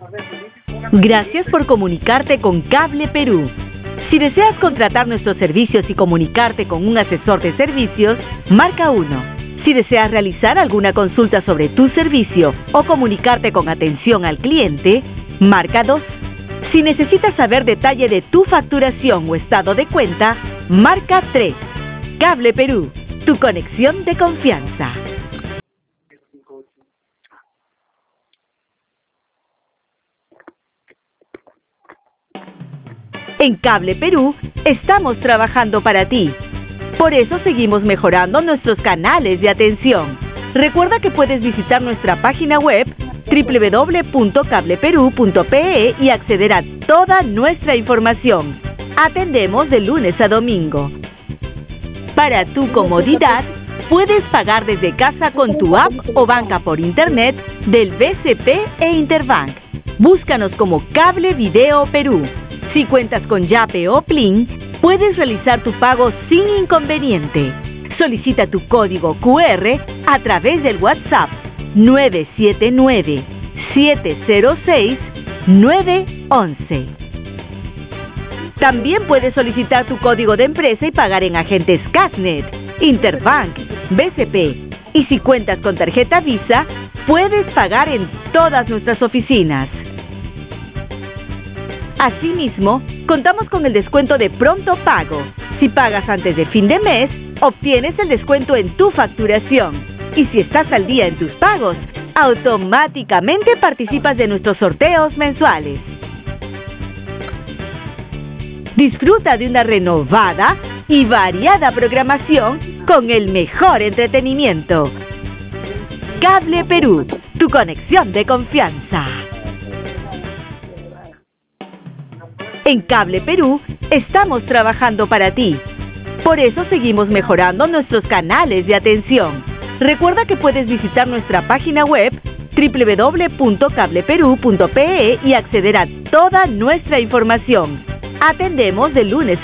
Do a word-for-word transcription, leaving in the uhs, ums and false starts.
Gracias por comunicarte con Cable Perú. Si deseas contratar nuestros servicios y comunicarte con un asesor de servicios, marca uno. Si deseas realizar alguna consulta sobre tu servicio o comunicarte con atención al cliente, marca dos. Si necesitas saber detalle de tu facturación o estado de cuenta, marca tres. Cable Perú, tu conexión de confianza. En Cable Perú estamos trabajando para ti. Por eso seguimos mejorando nuestros canales de atención. Recuerda que puedes visitar nuestra página web doble u doble u doble u punto cable perú punto pe e y acceder a toda nuestra información. Atendemos de lunes a domingo. Para tu comodidad, puedes pagar desde casa con tu app o banca por internet del B C P e Interbank. Búscanos como Cable Video Perú. Si cuentas con Yape o Plin, puedes realizar tu pago sin inconveniente. Solicita tu código cu erre a través del WhatsApp nueve siete nueve, siete cero seis, nueve once. También puedes solicitar tu código de empresa y pagar en agentes Casnet, Interbank, B C P. Y si cuentas con tarjeta Visa, puedes pagar en todas nuestras oficinas. Asimismo, contamos con el descuento de pronto pago. Si pagas antes de fin de mes, obtienes el descuento en tu facturación. Y si estás al día en tus pagos, automáticamente participas de nuestros sorteos mensuales. Disfruta de una renovada y variada programación con el mejor entretenimiento. Cable Perú, tu conexión de confianza. En Cable Perú estamos trabajando para ti. Por eso seguimos mejorando nuestros canales de atención. Recuerda que puedes visitar nuestra página web doble u doble u doble u punto cable perú punto pe e y acceder a toda nuestra información. Atendemos de lunes